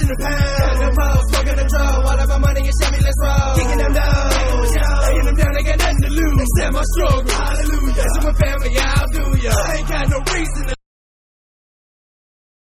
in the pound. Got the pole, smoking the dough. All of my money and Chevy, let's roll. Kicking them low, laying them down, they got nothing to lose. Except my struggle, hallelujah. That's my family, I'll do ya. I ain't got no reason to